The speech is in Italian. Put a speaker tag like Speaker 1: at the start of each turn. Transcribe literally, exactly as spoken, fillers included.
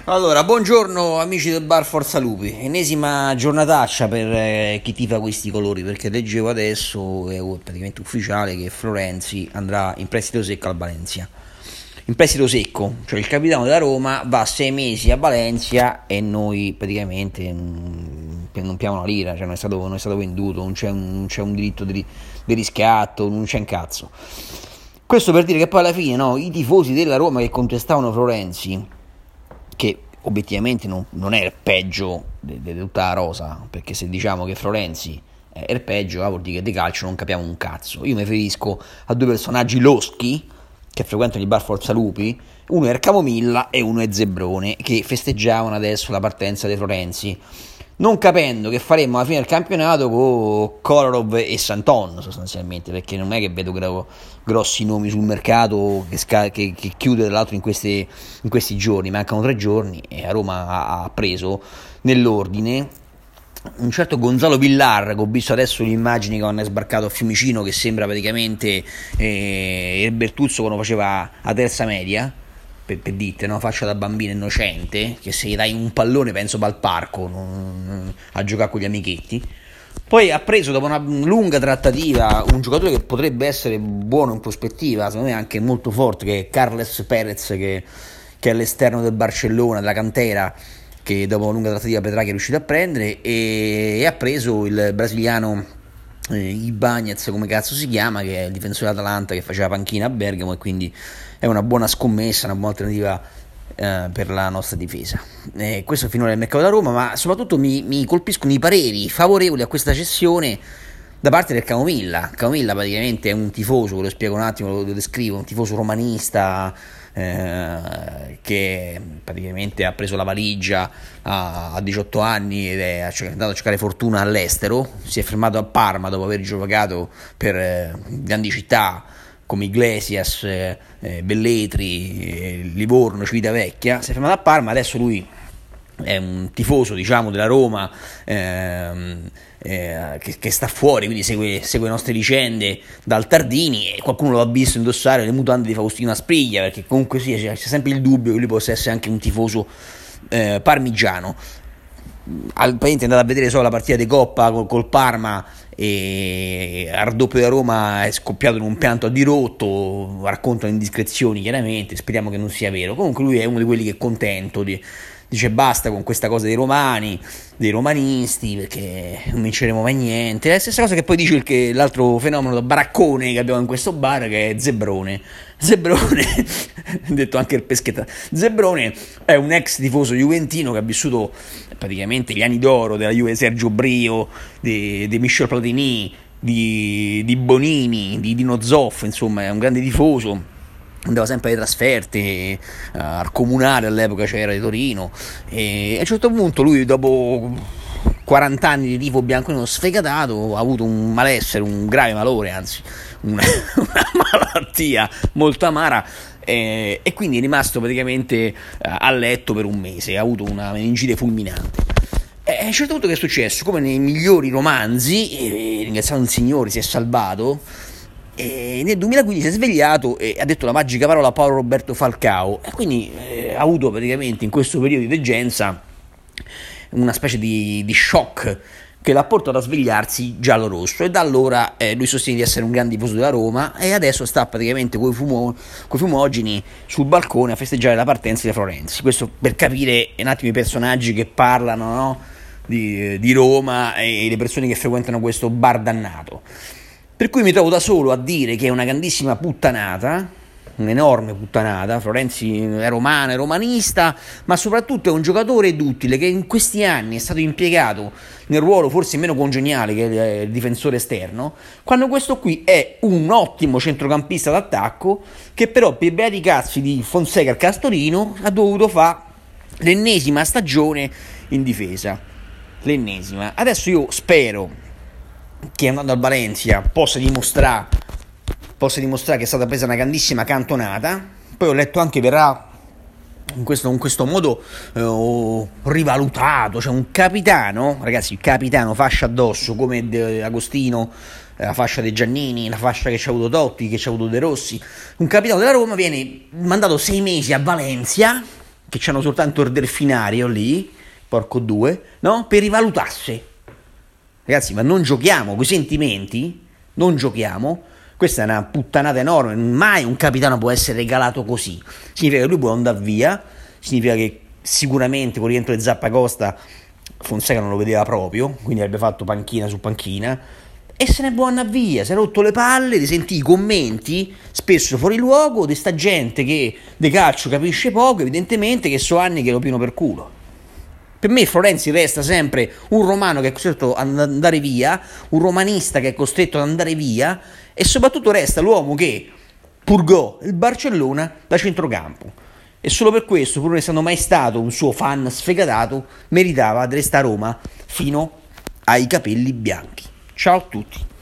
Speaker 1: Allora, buongiorno amici del bar Forza Lupi, ennesima giornataccia per eh, chi tifa questi colori, perché leggevo adesso, è praticamente ufficiale, che Florenzi andrà in prestito secco al Valencia. In prestito secco, cioè il capitano della Roma va sei mesi a Valencia e noi praticamente non, non piamo una lira, cioè non è stato, non è stato venduto, non c'è un, non c'è un diritto di, di riscatto, non c'è un cazzo. Questo per dire che poi alla fine, no, i tifosi della Roma che contestavano Florenzi, che obiettivamente non, non è il peggio di tutta la rosa, perché se diciamo che Florenzi è il peggio, ah, vuol dire che di calcio non capiamo un cazzo. Io mi riferisco a due personaggi loschi che frequentano il bar Forza Lupi, uno è Camomilla e uno è Zebrone, che festeggiavano adesso la partenza dei Florenzi, non capendo che faremmo alla fine del campionato con Kolarov e Santon sostanzialmente, perché non è che vedo gro- grossi nomi sul mercato che, sca- che, che chiude tra l'altro in, queste, in questi giorni, mancano tre giorni e a Roma ha, ha preso nell'ordine un certo Gonzalo Villar, che ho visto adesso le immagini quando è sbarcato a Fiumicino, che sembra praticamente eh, il Bertuzzo quando faceva la terza media, per, per dite, no? Faccia da bambino innocente, che se gli dai un pallone penso va al parco non, non, a giocare con gli amichetti. Poi ha preso dopo una lunga trattativa un giocatore che potrebbe essere buono in prospettiva, secondo me anche molto forte, che è Carles Perez, che, che è all'esterno del Barcellona, della cantera, che dopo una lunga trattativa Petraghi è riuscito a prendere, e, e ha preso il brasiliano eh, Ibañez, come cazzo si chiama, che è il difensore dell'Atalanta, che faceva panchina a Bergamo, e quindi è una buona scommessa, una buona alternativa eh, per la nostra difesa. Eh, questo finora è il mercato da Roma, ma soprattutto mi, mi colpiscono i pareri favorevoli a questa cessione da parte del Camomilla. Camomilla praticamente è un tifoso, ve lo spiego un attimo, lo, lo descrivo, un tifoso romanista, Eh, che praticamente ha preso la valigia a, a diciotto anni ed è andato a cercare fortuna all'estero, si è fermato a Parma dopo aver giocato per eh, grandi città come Iglesias, eh, eh, Belletri, eh, Livorno, Civitavecchia. Si è fermato a Parma, adesso lui è un tifoso, diciamo, della Roma, ehm, eh, che, che sta fuori, quindi segue, segue le nostre vicende dal Tardini, e qualcuno lo ha visto indossare le mutande di Faustino Aspriglia, perché comunque sì, c'è, c'è sempre il dubbio che lui possa essere anche un tifoso eh, parmigiano. Al paese è andato a vedere solo la partita di Coppa col, col Parma, e al raddoppio da Roma è scoppiato in un pianto a dirotto, raccontano indiscrezioni chiaramente, speriamo che non sia vero. Comunque lui è uno di quelli che è contento di, dice basta con questa cosa dei romani, dei romanisti, perché non vinceremo mai niente. È la stessa cosa che poi dice il che, l'altro fenomeno da baraccone che abbiamo in questo bar, che è Zebrone. Zebrone, detto anche il peschetta. Zebrone è un ex tifoso juventino che ha vissuto praticamente gli anni d'oro della Juve, Sergio Brio, di, di Michel Platini, di, di Bonini, di Dino Zoff, insomma è un grande tifoso. Andava sempre alle trasferte, eh, al comunale all'epoca c'era di Torino, e a un certo punto lui, dopo quaranta anni di tifo bianconero sfegatato, ha avuto un malessere, un grave malore, anzi una, una malattia molto amara, eh, e quindi è rimasto praticamente eh, a letto per un mese, ha avuto una meningite fulminante. E a un certo punto che è successo? Come nei migliori romanzi, eh, ringraziando il Signore si è salvato. E nel duemilaquindici si è svegliato e ha detto la magica parola Paolo Roberto Falcao, e quindi eh, ha avuto praticamente in questo periodo di degenza una specie di, di shock che l'ha portato a svegliarsi giallo-rosso, e da allora eh, lui sostiene di essere un grande tifoso della Roma, e adesso sta praticamente coi fumo, coi fumogeni sul balcone a festeggiare la partenza di Florenzi. Questo per capire un attimo i personaggi che parlano, no? di, di Roma, e le persone che frequentano questo bar dannato. Per cui mi trovo da solo a dire che è una grandissima puttanata, un'enorme puttanata. Florenzi è romano, è romanista, ma soprattutto è un giocatore duttile che in questi anni è stato impiegato nel ruolo forse meno congeniale, che è il difensore esterno, quando questo qui è un ottimo centrocampista d'attacco, che però per i beati cazzi di Fonseca al Castorino ha dovuto fare l'ennesima stagione in difesa, l'ennesima. Adesso io spero che andando al Valencia possa dimostrare possa dimostrare che è stata presa una grandissima cantonata. Poi ho letto anche verrà in questo, in questo modo eh, rivalutato, cioè un capitano, ragazzi, il capitano fascia addosso come De Agostino, la fascia dei Giannini, la fascia che c'ha avuto Totti, che c'ha avuto De Rossi, un capitano della Roma viene mandato sei mesi a Valencia che c'hanno soltanto il delfinario lì, porco due, no? Per rivalutarsi. Ragazzi, ma non giochiamo coi sentimenti, non giochiamo. Questa è una puttanata enorme, mai un capitano può essere regalato così. Significa che lui può andare via, significa che sicuramente con il rientro di Zappacosta Fonseca non lo vedeva proprio, quindi avrebbe fatto panchina su panchina, e se ne può andare via. Si è rotto le palle di sentire i commenti, spesso fuori luogo, di sta gente che di calcio capisce poco, evidentemente, che so anni che lo pieno per culo. Per me Florenzi resta sempre un romano che è costretto ad andare via, un romanista che è costretto ad andare via, e soprattutto resta l'uomo che purgò il Barcellona da centrocampo. E solo per questo, pur non essendo mai stato un suo fan sfegatato, meritava di restare a Roma fino ai capelli bianchi. Ciao a tutti.